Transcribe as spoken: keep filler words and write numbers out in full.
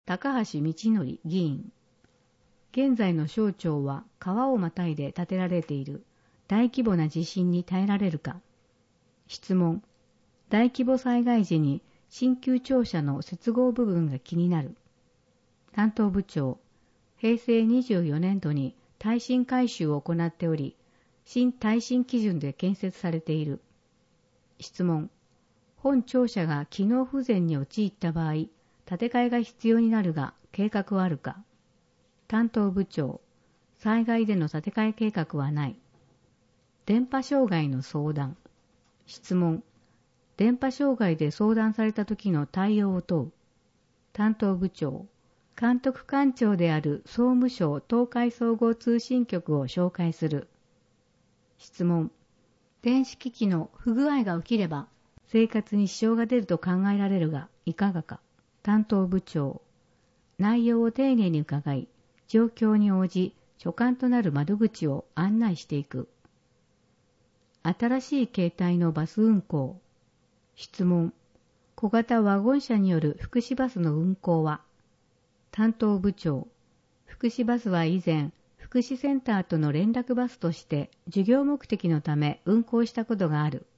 高橋道則議員。現在の省庁は川をまたいで建てられている大規模な地震に耐えられるか。質問。大規模災害時に新旧庁舎の接合部分が気になる。担当部長。へいせいにじゅうよねんどに耐震改修を行っており、新耐震基準で建設されている。質問。本庁舎が機能不全に陥った場合、建て替えが必要になるが、計画はあるか。担当部長。災害での建て替え計画はない。電波障害の相談。質問。電波障害で相談された時の対応を問う。担当部長。監督官庁である総務省東海総合通信局を紹介する。質問。電子機器の不具合が起きれば、生活に支障が出ると考えられるが、いかがか。担当部長。内容を丁寧に伺い、状況に応じ、所管となる窓口を案内していく。新しい形態のバス運行。質問。小型ワゴン車による福祉バスの運行は。担当部長。福祉バスは以前、福祉センターとの連絡バスとして、授業目的のため運行したことがある。